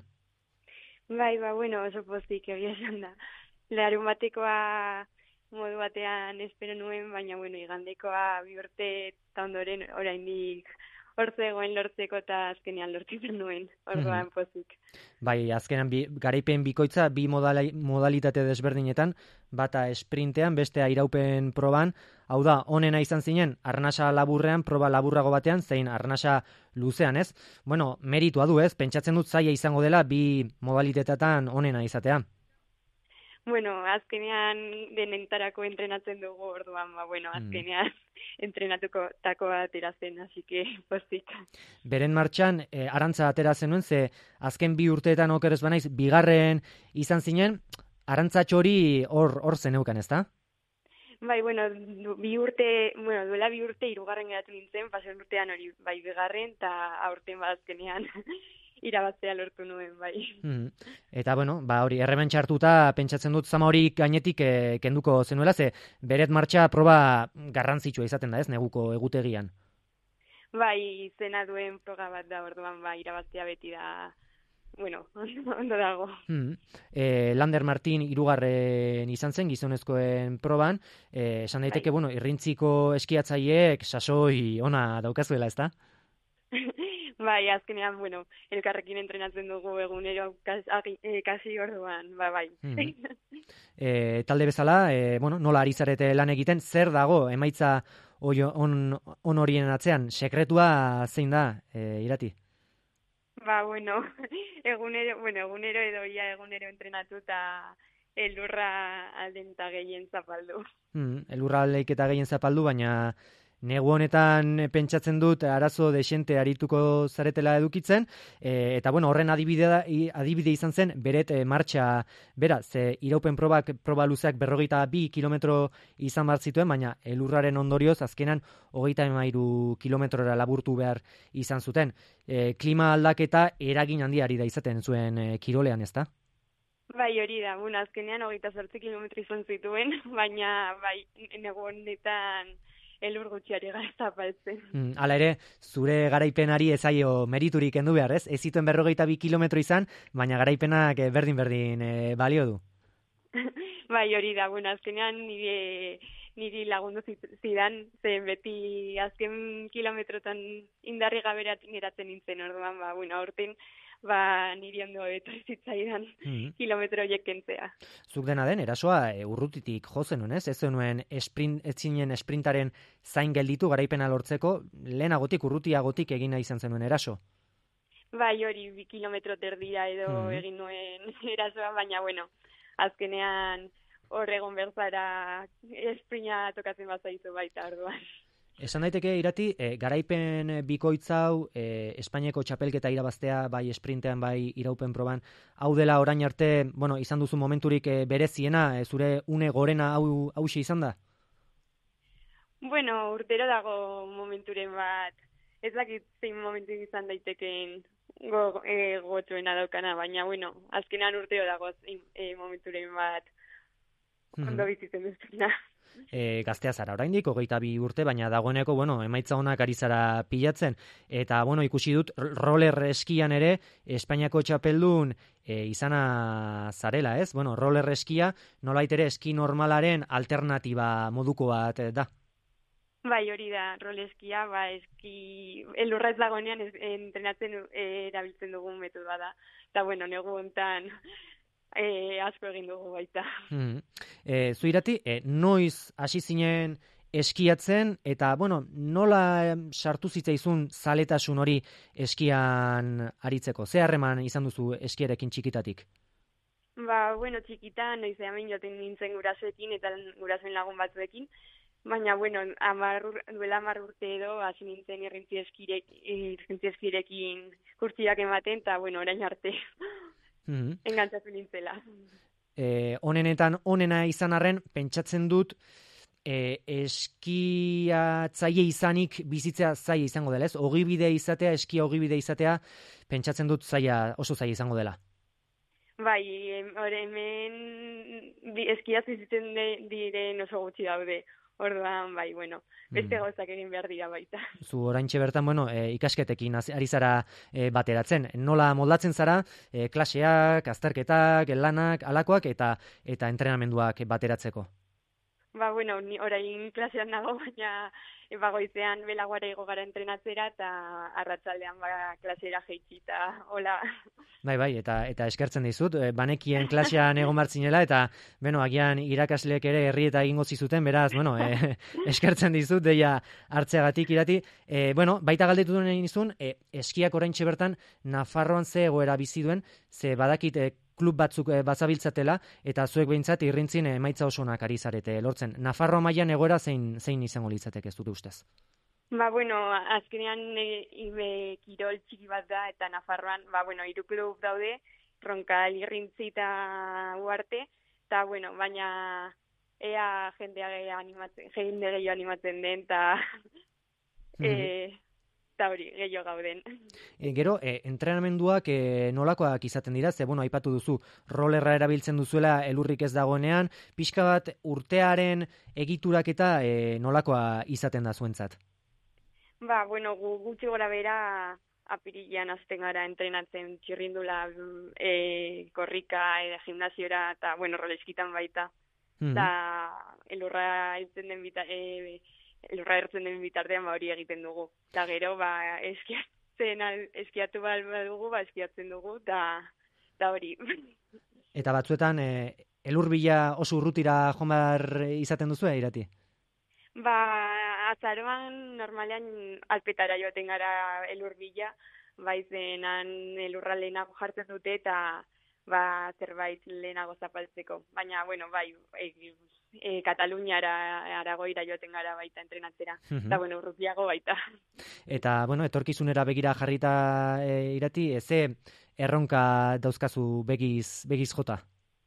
Bai, ba, bueno, oso pozik egia esan da. Larun batekoa modu batean espero nuen, baina, bueno, igandekoa bi urte eta ondoren oraindik hortzegoen lortzeko eta azkenean lortzen nuen, orduan pozik. Bai, azkenean bi, garaipen bikoitza bi modali, modalitate desberdinetan, bata sprintean, bestea iraupen proban, hau da, onena izan zinen, arnasa laburrean, proba laburrago batean, zein arnasa luzean, ez? Bueno, meritua du, ez? Pentsatzen dut zaila izango dela bi modalitatetan onena izatea. Bueno, azkenean denentarako entrenatzen dugu orduan, ba, bueno, azkenean mm. entrenatuko tako atera zen, así que pozik. Beren martxan, eh, arantza atera zenuen, ze azken bi urteetan okeres banaiz, bigarren izan zinen, arantzatxo hori hor hor zeneukan, ezta? Bai, bueno, bi urte, bueno, duela bi urte hirugarren geratu nintzen, pasen urtean hori, bai, bigarren, eta aurten ba azkenean irabaztea lortu nuen, bai. Mm. Eta, bueno, ba, hori, errementxa hartuta, pentsatzen dut zama hori gainetik e, kenduko zenuela, ze beret martxa proba garrantzitsua izaten da, ez, neguko egutegian. Bai, zena duen proga bat da, orduan, ba, irabaztea beti da, bueno, ondo dago. Mm. E, Lander Martin hirugarren izan zen gizonezkoen proban, e, esan daiteke, bai. Bueno, irrintziko eskiatzaileek sasoi ona daukazuela, ezta? Bai, azkenean, bueno, elkarrekin entrenatzen dugu egunero kasi orduan, ba, bai. Mm-hmm. e, talde bezala, e, bueno, nola ari zarete lan egiten, zer dago emaitza on, on horien atzean. Sekretua zein da, e, Irati? Ba, bueno, egunero, bueno, egunero edo ia egunero entrenatu eta elurra alden eta gehien zapaldu. Hmm, elurra aldeik eta gehien zapaldu, baina negu honetan pentsatzen dut arazo desente arituko zaretela edukitzen, e, eta bueno, horren adibide, adibide izan zen, beret e, martxa, bera, ze iraupen probak, proba luzeak berrogeita bi kilometro izan bat zituen, baina elurraren ondorioz, azkenan, hogeita emairu kilometrora laburtu behar izan zuten. E, klima aldaketa eragin handiari da izaten zuen e, kirolean, ezta? Bai, hori da, bueno, azkenean hogeita zortzi kilometro izan zituen, baina bai, negu honetan elur gutxiari gara zapaltzen. Mm, hala ere, zure garaipenari ezaio meriturik kendu behar, ez? Ez zituen berrogeita bi kilometro izan, baina garaipenak berdin-berdin e, balio du. Bai, hori da, bueno, azkenean nire, niri lagundu zidan, zen beti azken kilometrotan indarri gaberatzen geratzen nintzen, orduan, ba, bueno, aurten, ba, niri ondo eta zitzaidan mm-hmm. kilometro horiek kentzea. Zuk dena den, erasoa e, urrutitik jozen nuen, ez? Ez zenuen sprint, ez zinen sprintaren zain gelditu garaipena lortzeko, lehenagotik, urrutiagotik egin nahi izan zenuen eraso. Bai, hori, bi kilometro terdira edo mm-hmm. egin nuen erasoa, baina, bueno, azkenean horregon berzara esprinta tokatzen bazaizu baita orduan. Esan daiteke, Irati, e, garaipen bikoitzau, e, Espainiako txapelketa irabaztea, bai esprintean, bai iraupen proban, hau dela orain arte, bueno, izan duzu momenturik e, bereziena, e, zure une gorena hau hauxe izan da? Bueno, urtero dago momenturen bat, ez dakit zein momentu izan daiteken go, e, gotxoena daukana, baina, bueno, azkenan urtero dago zein e, momenturen bat ondo bizitzen duzuna. E, gaztea zara oraindik, hogeita bi urte, baina dagoeneko, bueno, emaitza honak ari zara pilatzen, eta, bueno, ikusi dut, roller eskian ere, Espainiako txapeldun e, izana zarela, ez? Bueno, roller eskia, nolait ere eski normalaren alternatiba moduko bat da. Bai, hori da, roller eskia, ba, eski, elurra ez dagoenean ez, entrenatzen e, erabiltzen dugun metodoa da, eta, bueno, negu hontan, E, asko egin dugu baita. Mm. E, zu Irati, e, noiz hasi zinen eskiatzen, eta, bueno, nola sartu zitzaizun zaletasun hori eskian aritzeko? Ze harreman izan duzu eskiarekin txikitatik? Ba, bueno, txikitan, noiz hemen joten nintzen gurasoekin eta gurasoen lagun batzuekin, baina, bueno, amar, duela hamar urte edo, hasi nintzen irrintzi eskirekin kurtsiak ematen, eta, bueno, orain arte. Mm-hmm. Engantzatu nintzela. Eh, onenetan, onena izan arren, pentsatzen dut, eh, eskiatzaile izanik bizitzea zaila izango dela, ez? Ogibide izatea, eskia ogibide izatea, pentsatzen dut zaila, oso zaila izango dela. Bai, hemen eskiaz bizitzen diren oso gutxi daude. Orduan, bai, bueno, beste gauzak egin behar dira baita. Zu oraintxe bertan, bueno, e, ikasketekin ari zara e, bateratzen. Nola moldatzen zara, e, klaseak, azterketak, lanak, alakoak eta eta entrenamenduak bateratzeko? Ba, bueno, ni orain klasean nago, baina bagoizean belaguara igo gara entrenatzera eta arratsaldean ba klasera jeitsi eta hola. Bai, bai, eta eta eskertzen dizut, banekien klasean egon martzinela eta beno, agian irakasleek ere herrieta egingo zizuten, beraz, bueno, e, eskertzen dizut deia hartzeagatik Irati. E, bueno, baita galdetu duen egin izun, e, eskiak oraintxe bertan Nafarroan ze egoera bizi duen, ze badakit e, klub batzuk e, bazabiltzatela eta zuek behintzat irrintzin emaitza oso onak ari zarete lortzen. Nafarroa mailan egoera zein zein izango litzateke zure ustez? Ba, bueno, azkenean e, ibe kirol txiki bat da, eta Nafarroan, ba, bueno, hiru klub daude, Ronkal, Irrintzi eta Uarte, eta, bueno, baina ea jendea animatzen, jende gehiago animatzen den, eta mm-hmm. eta hori, gehiago gauden. E, gero, e, entrenamenduak e, nolakoak izaten dira, ze, bueno, aipatu duzu, rollerra erabiltzen duzuela elurrik ez dagoenean, pixka bat urtearen egiturak eta e, nolakoa izaten da zuentzat? Ba, bueno, gu, gutxi gora bera apirilean azten gara entrenatzen txirrindula e, korrika e, gimnasiora eta, bueno, roleskitan baita. Eta mm-hmm. elurra heltzen den bita, e, elurra ertzen den bitartean ba hori egiten dugu. Eta gero, ba, eskiatzen, eskiatu badugu, ba, eskiatzen dugu, eta hori. Eta batzuetan, e, elur bila oso urrutira joan behar izaten duzu, Irati? Ba, azaroan normalean alpetara joaten gara elurbila, baizenan elurra lehenago jartzen dute eta ba, zerbait lehenago zapaltzeko. Baina, bueno, bai, e, e, Kataluniara, Aragoira joaten gara baita entrenatzera. Mhm. Eta, bueno, urrutiago baita. Eta, bueno, etorkizunera begira jarrita e, irati, ze erronka dauzkazu begiz, begiz jota?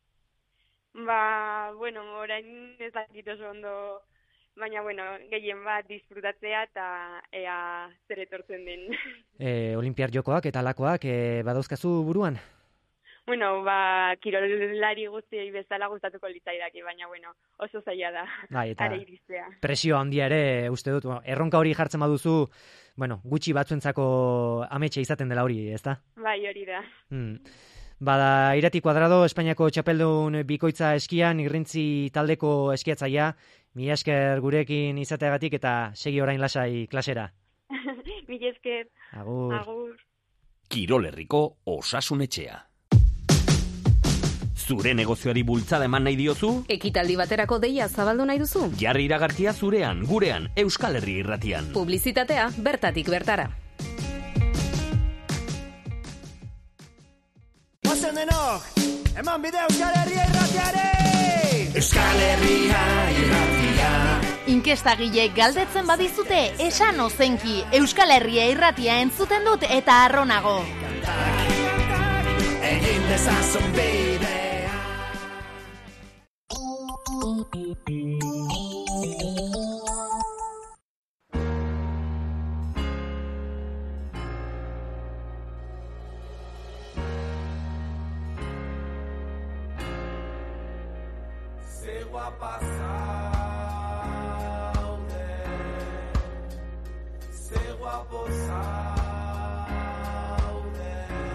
Ba, bueno, orain ez dakit oso ondo, baina, bueno, gehien bat disfrutatzea eta ea zer etortzen den. E, Olimpiar jokoak eta lakoak e, badauzkazu buruan? Bueno, ba, kirolari guztiei bezala gustatuko litzaidake, baina, bueno, oso zaila da, Bai, eta are iristea. presio handia ere, uste dut, bueno, erronka hori jartzen baduzu, bueno, gutxi batzuentzako ametxe izaten dela hori, ezta? Bai, hori da. Hmm. Bada, Irati Kuadrado, Espainiako txapeldun bikoitza eskian, irrintzi taldeko eskiatzaia, mila esker gurekin izateagatik eta segi orain lasai klasera. Mila esker. Agur. Agur. Kirolerriko Osasun Etxea. Zure negozioari bultzada eman nahi diozu? Ekitaldi baterako deia zabaldu nahi duzu? Jarri iragarkia zurean, gurean, Euskal Herria Irratian. Publizitatea bertatik bertara. Ozen denok, eman bide Euskal Herria Irratiare! Euskal Herria Irratia. Inkestagilek galdetzen badizute, esan ozenki, Euskal Herria Irratia entzuten dut eta arronago. Egin dezazun bidea. Se guapa saude, se guapo saude.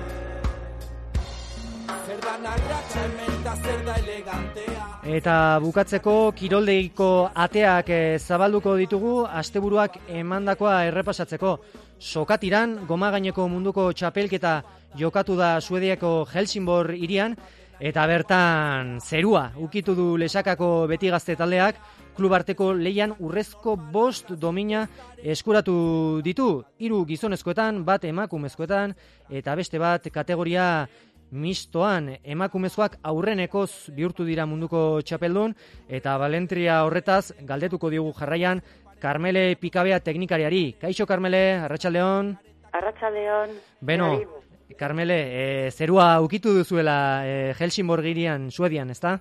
Zer da narratxa hemen da zer da elegantea. Eta bukatzeko kiroldeiko ateak e, zabalduko ditugu, asteburuak emandakoa errepasatzeko. Sokatiran, goma gaineko munduko txapelketa jokatu da Suediako Helsingborg hirian, eta bertan zerua ukitu du Lesakako beti gazte taldeak, klub arteko leian urrezko bost domina eskuratu ditu, hiru gizonezkoetan, bat emakumezkoetan, eta beste bat kategoria mistoan. Emakumezkoak aurrenekoz bihurtu dira munduko txapeldun, eta balentria horretaz galdetuko diogu jarraian Karmele Pikabea teknikariari. Kaixo Karmele, arratsaldeon. Arratsaldeon. Beno, Karmele, e, zerua ukitu duzuela e, Helsingborg hirian, Suedian, ezta?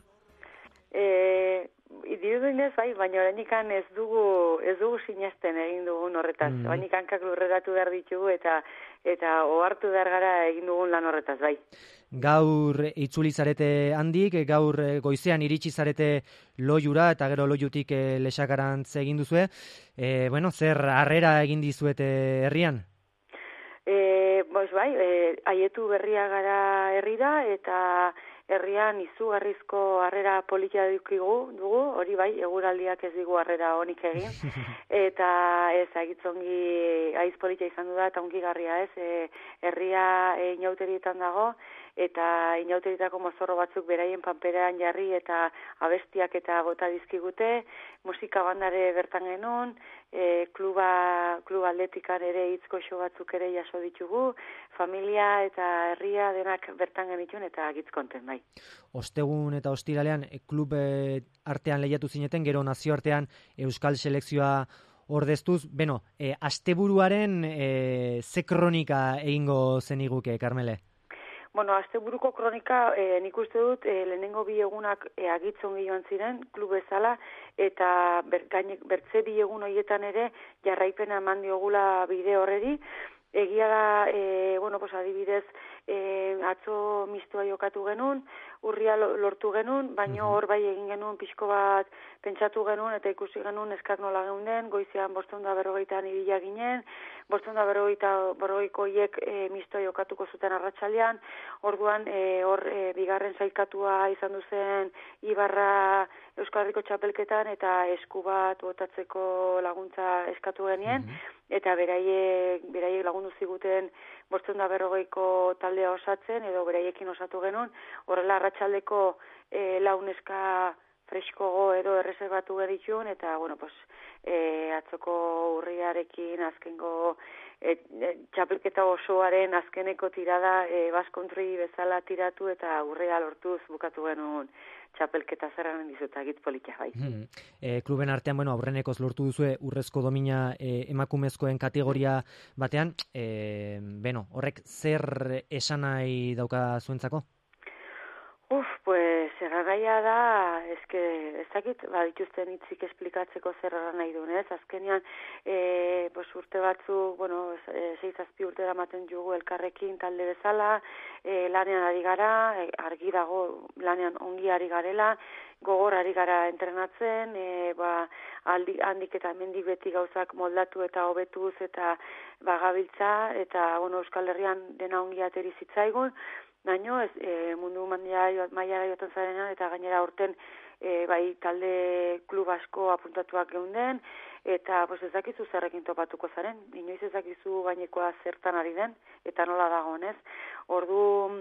Eh, Dirudinez bai, baina orainikan ez dugu ez dugu sinesten egin dugun horretaz. Mm. Oraindik hankak lurreratu behar ditugu eta eta ohartu behar gara egin dugun lan horretaz, bai. Gaur itzuli zarete handik, gaur goizean iritsi zarete Loiura eta gero Loiutik e, Lesakarantz egin duzue. E, bueno, zer harrera egin dizuete herrian? Eh, pues bai, eh, aietu berria gara herrira eta herrian izugarrizko harrera polita dukigu, dugu, hori bai, eguraldiak ez digu harrera honik egin, eta ez, agitzongi aiz polita izan du da, eta ongi garria ez, e, herria e, inauterietan dago, eta inauterietako mozorro batzuk beraien panperean jarri eta abestiak eta bota dizkigute, musika bandare bertan genuen, e, kluba, kluba atletikan ere hitzko show batzuk ere jaso ditugu, familia eta herria denak bertan genituen eta gitz konten bai. Ostegun eta ostiralean klub artean lehiatu zineten, gero nazioartean Euskal Selekzioa ordeztuz, beno, e, asteburuaren e, ze kronika egingo zeniguke, Karmele? Bueno, asteburuko kronika e, nik uste dut e, lehenengo bi egunak e, agitzon joan ziren klub bezala eta ber, gainek, bertze bi egun horietan ere jarraipena eman diogula bide horreri. Egia da, e, bueno, pues adibidez, e, atzo mistoa jokatu genuen, urria lortu genuen, baina hor bai egin genuen pixko bat pentsatu genuen eta ikusi genuen eskak nola geunden, goizean bostehun eta berrogeitan ibila ginen, bostehun eta berrogeiko hiek e, mistoa jokatuko zuten arratsaldean, orduan e, hor e, bigarren sailkatua izan duzen Ibarra Euskal Herriko txapelketan eta esku bat botatzeko laguntza eskatu genien, eta beraiek, beraiek lagundu ziguten bostehun eta berrogeiko taldea osatzen, edo beraiekin osatu genuen, horrela arratsaldeko e, launeska freskogo edo erreserba observatu geritxun, eta, bueno, pues, e, atzoko urriarekin azkengo e, e, txapelketa osoaren azkeneko tirada e, baskontri bezala tiratu eta urria lortuz bukatu genuen txapelketa zerran dizuta git politia bai. Hmm. E, kluben artean, bueno, aurrenekoz lortu duzue urrezko domina e, emakumezkoen kategoria batean, e, beno, horrek zer esanai dauka zuentzako? Uf, pues, erragaia da, eske, ez dakit, ba, dituzten hitzik esplikatzeko zer nahi duen, ez? Azkenean, e, pues, urte batzu, bueno, seizazpi urte damaten jugu elkarrekin talde bezala, e, lanean ari gara, e, argi dago lanean ongi ari garela, gogor ari gara entrenatzen, e, ba, aldi, handik eta hemendik beti gauzak moldatu eta hobetuz eta bagabiltza, eta, bueno, Euskal Herrian dena ongi ateri zitzaigun, baino, ez, e, mundu mailara joaten zarenean, eta gainera urten e, bai talde klub asko apuntatuak geunden, eta pues, ez dakizu zerrekin topatuko zaren, inoiz ez dakizu gainekoa zertan ari den, eta nola dagoen, ez? Ordu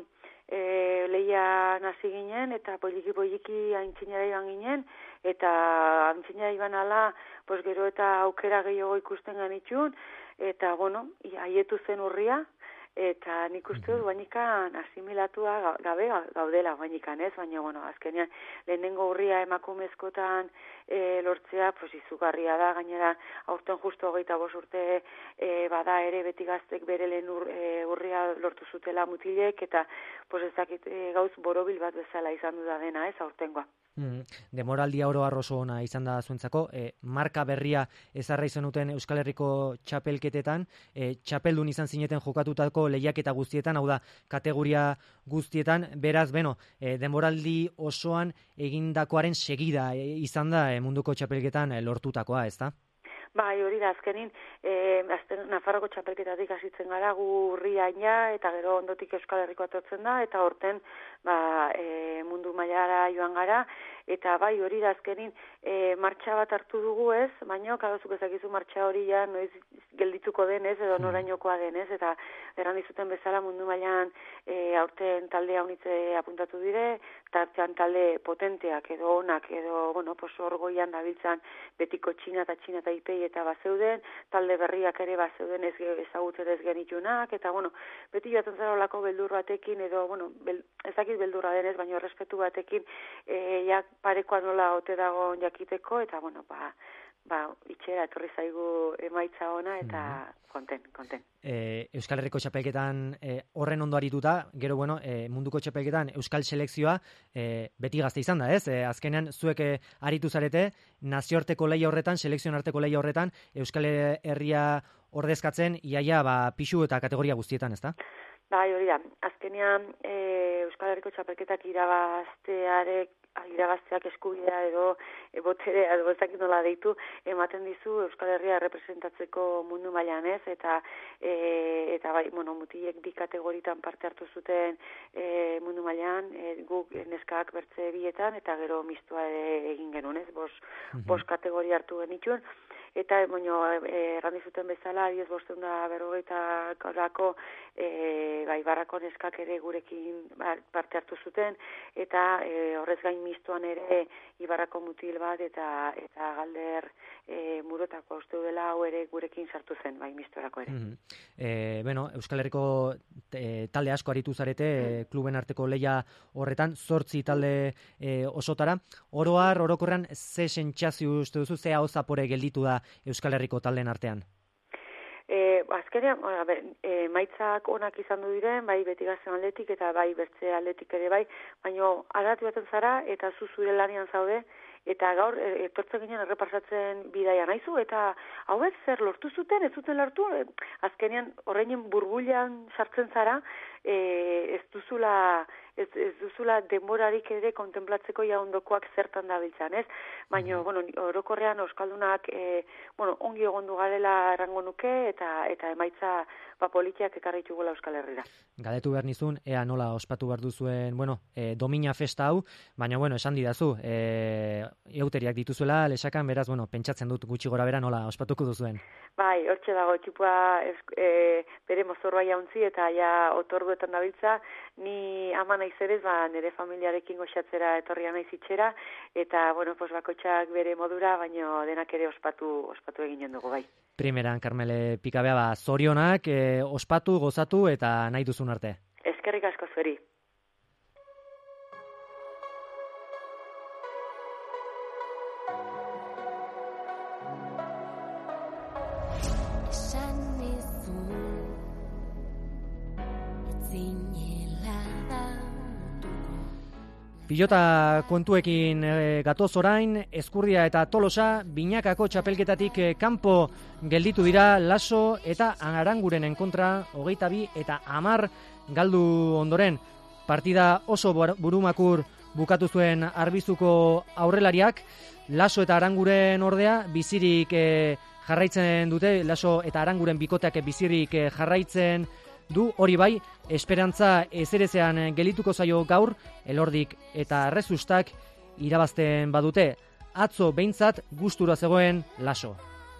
e, leia nazi ginen, eta poliki-poliki aintzinera iban ginen, eta aintzinera iban ala, pues, gero eta aukera gehiago ikusten genitxun, eta, bueno, haietu zen urria, eta nik uste dut bainikan asimilatua gabe gaudela bainikan, ez? Baina, bueno, azkenean lehenengo urria emakumezkotan e, lortzea, pues, izugarria da, gainera aurten justu hogeita bost urte e, bada ere beti gaztek bere lehen ur, e, urria lortu zutela mutilek, eta pues, ez dakit e, gauz borobil bat bezala izan du da dena, ez, aurtengoa. Mm, demoraldia oro arroso ona izan da zuentzako, e, marka berria ezarra izan duten Euskal Herriko txapelketetan, e, txapeldun izan zineten jokatutako lehiaketa guztietan, hau da, kategoria guztietan, beraz, beno, e, demoraldi osoan egindakoaren segida e, izan da e, munduko txapelketan e, lortutakoa, ez da? Bai, hori da, azkenin, e, azten, Nafarroko txapelketatik hasitzen gara, gu urriaina, eta gero ondotik Euskal Herriko atortzen da, eta horten, ba, e, mundu mailara joan gara, eta bai, hori da, azkenin, e, martxa bat hartu dugu ez, baina, kadozuk ezakizu martxa hori ja, noiz geldituko denez, edo norainokoa denez, eta erran dizuten bezala mundu mailan e, aurten talde haunitze apuntatu dire, tartean talde potenteak edo onak, edo, bueno, pos orgoian dabiltzan betiko Txina eta Txina eta Ipei eta bazeuden, talde berriak ere bazeuden ez ezagutzen ez genitunak, eta, bueno, beti joaten zara olako beldur batekin, edo, bueno, bel, ez dakit beldurra denez, baina respetu batekin, e, ja parekoa nola ote dago jakiteko, eta, bueno, ba, ba, itxera etorri zaigu emaitza ona, eta konten, konten. E, Euskal Herriko txapelketan e, horren ondo arituta, gero, bueno, e, munduko txapelketan Euskal selekzioa e, beti gazte izan da, ez? E, azkenean, zuek e, aritu zarete, nazioarteko leia horretan, selekzion arteko leia horretan, Euskal Herria ordezkatzen, iaia, ba, pixu eta kategoria guztietan, ez da? Bai, hori da. Azkenean, e, Euskal Herriko txapelketak irabaztearek irabazteak eskubidea edo e, boterea edo ezakit nola deitu ematen dizu Euskal Herria representatzeko mundu mailan, ez? Eta e, eta bai, bueno, mutilek bi kategoritan parte hartu zuten e, mundu mailan, e, guk neskak bertze bietan eta gero mistua ere egin genuen, ez? Bos, mm-hmm. bos kategoria hartu genituen. Eta, bueno, errandi zuten bezala, adiez bosteun da berrogeita korako, e, bai, barrako neskak ere gurekin parte hartu zuten, eta e, horrez gain mistuan ere Ibarrako mutil bat, eta eta galder e, murotako uste dela hau ere gurekin sartu zen, bai, mistorako ere. Mm-hmm. e, bueno, Euskal Herriko e, talde asko aritu zarete, mm. kluben arteko leia horretan, zortzi talde e, osotara. Oroar, orokorrean, ze sentsazio uste duzu, ze hau zapore gelditu da Euskal Herriko taldeen artean? E, azkenean, e, maitzak onak izan du diren, bai beti gazten aldetik eta bai bertze aldetik ere bai, baina aldatu baten zara eta zu zure lanian zaude, eta gaur etortzen ginen errepasatzen bidaia naizu, eta hauek zer lortu zuten, ez zuten lortu, e, azkenean horreinen burbuilan sartzen zara, e, ez duzula ez, ez duzula denborarik ere kontemplatzeko ja ondokoak zertan dabiltzan, ez? Baina, bueno, orokorrean euskaldunak e, bueno, ongi egondu garela errango nuke, eta eta emaitza ba politiak ekarri ditugula Euskal Herrira. Galdetu behar nizun, ea nola ospatu behar duzuen, bueno, e, domina festa hau, baina, bueno, esan didazu, e, euteriak dituzuela, lesakan, beraz, bueno, pentsatzen dut gutxi gora bera nola ospatuko duzuen. Bai, hortxe dago, txipua e, bere mozorba jauntzi, eta ja otordu orduetan dabiltza, ni ama naiz ere, ba, nire familiarekin goxatzera etorria naiz itxera, eta, bueno, pues, bakotxak bere modura, baino denak ere ospatu, ospatu eginen dugu, bai. Primeran, Karmele Pikabea, ba, zorionak, e, ospatu, gozatu eta nahi duzun arte. Eskerrik asko zueri. Pilota kontuekin e, gatoz orain, Ezkurdia eta Tolosa binakako txapelketatik e, kanpo gelditu dira Laso eta Arangurenen kontra hogeita bi eta hamar galdu ondoren. Partida oso burumakur bukatu zuen Arbizuko aurrelariak, Laso eta Aranguren ordea bizirik e, jarraitzen dute, Laso eta Aranguren bikoteak bizirik e, jarraitzen du, hori bai, esperantza ezerezean gelituko zaio gaur, Elordik eta Errezustak irabazten badute. Atzo behintzat gustura zegoen Laso.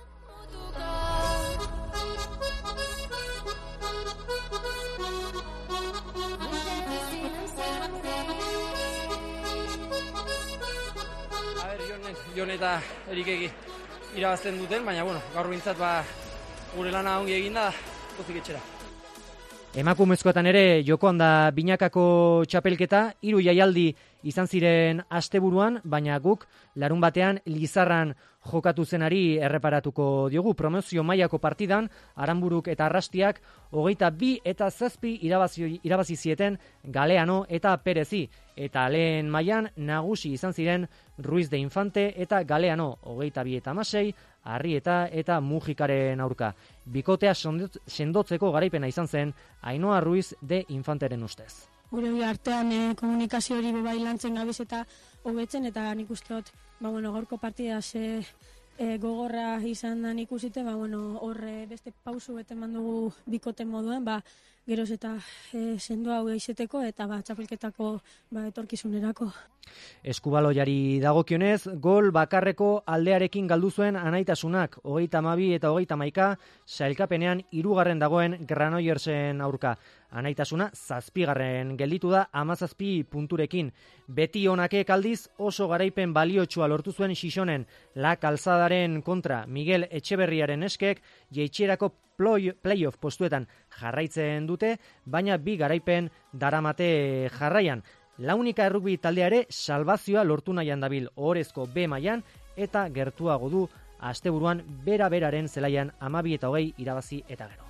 A ber, Jon, Jon eta Erikegi irabazten duten, baina bueno, gaur behintzat ba, gure lana ongi eginda, pozik etxera. Emakumezkoetan ere jokoan da binakako txapelketa, hiru jaialdi izan ziren asteburuan, baina guk larun batean Lizarran jokatu zenari erreparatuko diogu. Promozio mailako partidan, Aranburuk eta Arrastiak hogeita bi eta zazpi irabazi, irabazi zieten Galeano eta Perezi. Eta lehen mailan nagusi izan ziren Ruiz de Infante eta Galeano, hogeita bi eta hamasei, Arrieta eta Mujikaren aurka. Bikotea sendotzeko garaipena izan zen Ainhoa Ruiz de Infanteren ustez. Gure artean eh, komunikazio hori bebai lantzen gabiz eta hobetzen, eta nik uste dut, ba, bueno, gaurko partida ze e, gogorra izan da nik usite, ba, bueno, horre beste pausu bete mandugu bikote moduen, ba, geroz eta e, sendoa hau izeteko eta ba, txapelketako ba, etorkizunerako. Eskubaloiari dagokionez, gol bakarreko aldearekin galdu zuen anaitasunak, hogeita hamabi eta hogeita hamaika, sailkapenean hirugarren dagoen Granoillersen aurka. Anaitasuna zazpigarren gelditu da hamazazpi punturekin. Beti onakek aldiz oso garaipen baliotsua lortu zuen Xixonen. La Calzadaren kontra Miguel Etxeberriaren eskek jeitxierako playoff postuetan jarraitzen dute, baina bi garaipen daramate jarraian. Launika errugbi taldeare salvazioa lortu nahian dabil ohorezko B mailan eta gertuago du asteburuan bera beraren zelaian hamabi eta hogei irabazi eta gero.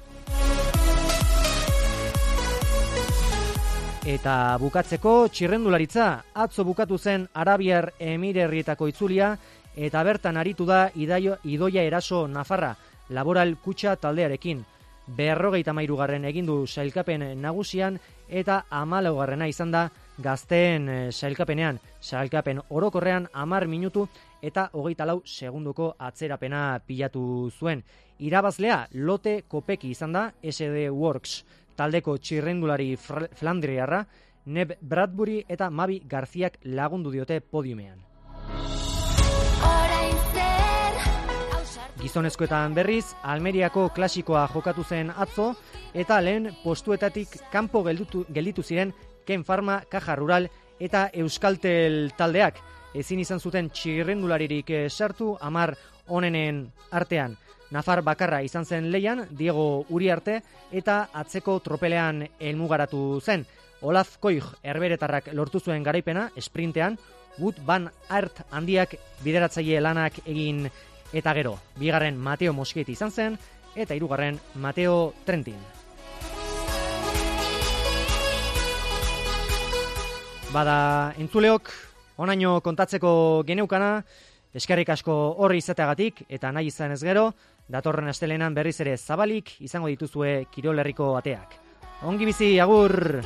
Eta bukatzeko txirrendularitza, atzo bukatu zen Arabiar Emirerrietako itzulia eta bertan aritu da Idaio, Idoia Eraso Nafarra, Laboral Kutxa taldearekin. Berrogeita hamairugarren egindu sailkapen nagusian eta hamalaugarrena izan da gazteen sailkapenean. Sailkapen orokorrean hamar minutu eta hogeita lau segunduko atzerapena pilatu zuen. Irabazlea Lote Kopeki izan da, S D Works taldeko txirrendulari Flandriarra, Neb Bradbury eta Mabi Garziak lagundu diote podiumean. Gizonezkoetan berriz, Almeriako klasikoa jokatu zen atzo, eta lehen postuetatik kanpo gelditu, gelditu ziren Ken Pharma, Caja Rural eta Euskaltel taldeak. Ezin izan zuten txirrendularirik sartu hamar onenen artean. Nafar bakarra izan zen leian, Diego Uriarte, eta atzeko tropelean helmugaratu zen. Olaf Koig herberetarrak lortu zuen garaipena, sprintean, Wood Van Aert handiak bideratzaile lanak egin eta gero. Bigarren Mateo Moskieti izan zen, eta hirugarren Mateo Trentin. Bada entzuleok, onaino kontatzeko geneukana, eskerrik asko horri izateagatik, eta nahi izan ez gero, datorren astelenan berriz ere zabalik izango dituzue Kirolerriko ateak. Ongi bizi, agur!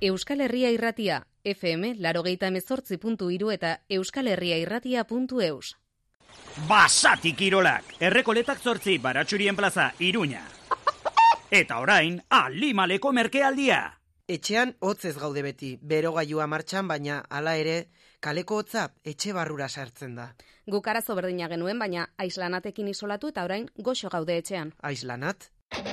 Euskal Herria Irratia, F M larogeita hemezortzi puntu hiru eta euskalherriairratia puntu eus. Basati Kirolak, Errekoletak zortzi, Baratxurien plaza, Iruña. Eta orain, Alimaleko merkealdia. Etxean hotzez gaude beti, berogailua martxan, baina hala ere, kaleko hotza etxe barrura sartzen da. Guk arazo berdina genuen, baina aislanatekin isolatu eta orain goxo gaude etxean. Aislanat?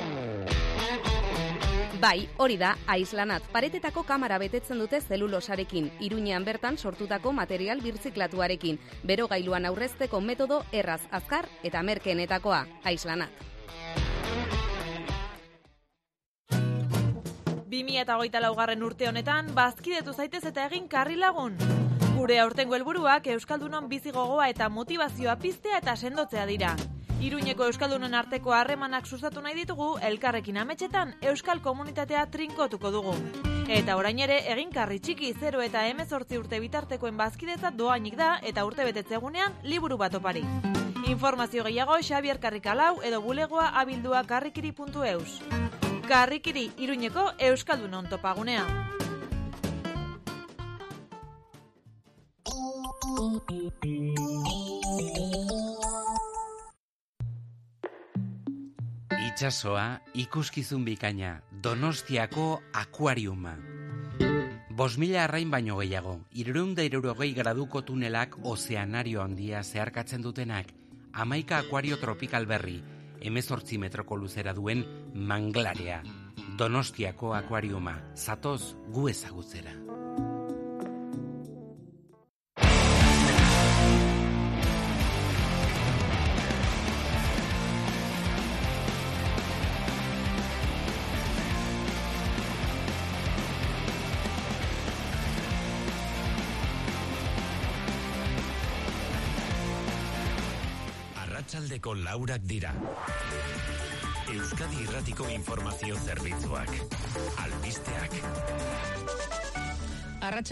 Bai, hori da, aislanat. Paretetako kamara betetzen dute zelulosarekin, Iruñean bertan sortutako material birziklatuarekin, berogailuan aurrezteko metodo erraz, azkar eta merkeenetakoa, aislanat. bi mila hogeita laugarren urte honetan, bazkidetu zaitez eta egin karri lagun. Gure aurtengo helburuak Euskaldunon bizi gogoa eta motivazioa piztea eta sendotzea dira. Iruñeko Euskaldunon arteko harremanak sustatu nahi ditugu, elkarrekin ametsetan Euskal komunitatea trinkotuko dugu. Eta orain ere, egin karri txiki zero eta hemezortzi urte bitartekoen bazkidetza doainik da eta urte betetzegunean liburu bat opari. Informazio gehiago Xabier Karrikalau edo bulegoa abildua karrikiri puntu eus. Karrikiri, Iruñeko Euskaldunon topagunea. Itxasoa, ikuskizun bikaina, Donostiako akuariuma. Bos mila arrain baino gehiago, hirurehun eta hirurogei graduko tunelak ozeanario handia zeharkatzen dutenak, hamaika akuario tropikal berri, hemezortzi metroko luzera duen manglarea. Donostiako akuariuma, zatoz gu ezagutzera. Arratsaldeko laurak dira. Euskadi Irratiko informazio zerbitzuak. Albisteak.